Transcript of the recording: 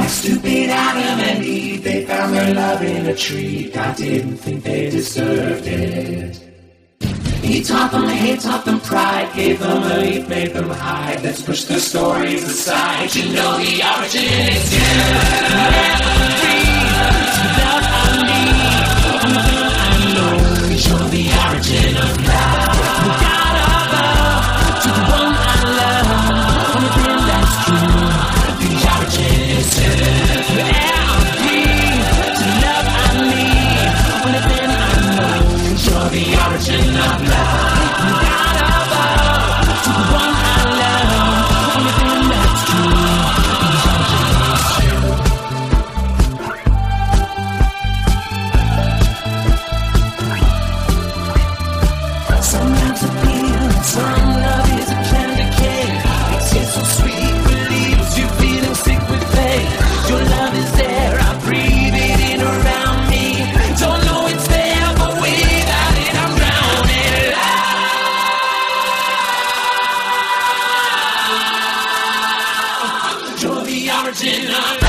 Stupid Adam and Eve, they found their love in a tree. God didn't think they deserved it. He taught them hate, taught them pride, gave them a leap, made them hide. Let's push the stories aside. You know the origin is you. Without our need, I know you're the origin of love. From God above to the one I love, anything that's true. The origin is you. Without me, to love I need, anything I know you're the origin of love. From God above to the one I love, anything that's true. The origin is you. Some love's a pill, some love is a candy cane. It tastes so sweet, relieves you feeling sick with pain. Your love is there, I breathe it in around me. Don't know it's there, but without it I'm drowning. Love, you're the origin of